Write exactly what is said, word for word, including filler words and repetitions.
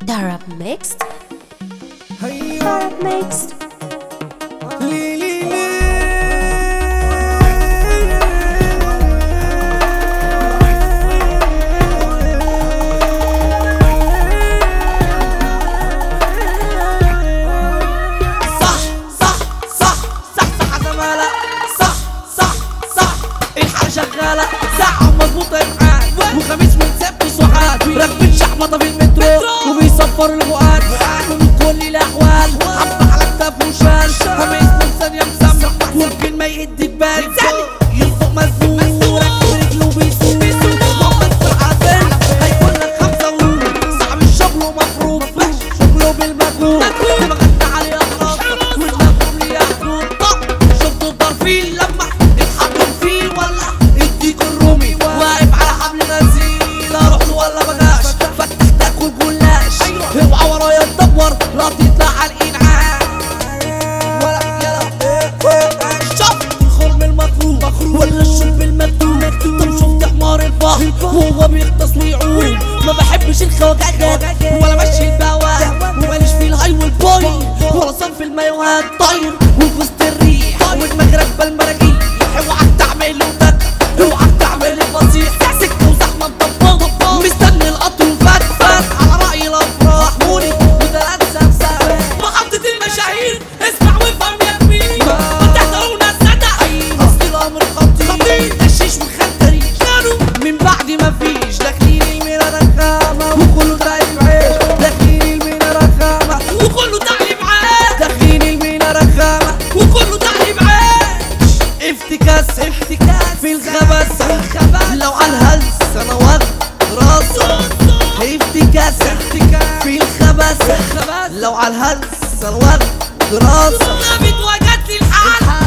Arab mixed. Arab mixed. لي لي لي صح صح صح صح صح زمالة صح صح صح الحالة شغالة ساعة مظبوطة الحال وخميس ونسبت سعاد راكبين شحمطة في المترو وبيصفروا الفؤاد من كل الأحوال حبة على كتاف وشال خميس من ثانية مسمع والكلمة يهد البال ينطق مزبوط راكب رجله وبيسوق محمد فرحان هيكون لك خمسة ورود صاحب الشغل ومفروض شغله بالمجهود دماغنا عليه أخلاق ودماغهم ليه حدود شفتوا الطرفين لما اتحطوا فيه ولا اديكوا الرومي واقف على حبل غسيل اروح له ولا بلاش فتح تاكل جلاش اوعى ورايا تدور لا تطلع على الانعاش ولا يلا شوف الخرم المطروح ولا الشرب المكتوب طب شفت حمار البحر وهو بيغطس ويعوم ما بحبش الخواجات ولا ماشي البواب وماليش في الهاي والباي ولا صنف المايوهات طاير وفي وسط الريح ودماغ راكبه المراجيح اوعى تعمل له اوعى تعمل الفصيح سكه وزحمه مطبطه مستني القطر وفات فات على راي الافراح مولي وثلاث سمسات محطه المشاهير اسمع وافهم يا كبير ما تحترونا السادة اصل الامر خطير دشيش وخنتري كانوا من بعد ما فيش داخلين المينا رخامه وكله تعليم عيش داخلين المينا رخامه وكله تعليم عيش داخلين المينا رخامه وكله تعليم عيش افتكاس افتكاس في الخبث لو على الهلس انا واخد راسه افتكاس افتكاس في الخبث لو على الهلس انا واخد راسه ما بتواجد لي الحال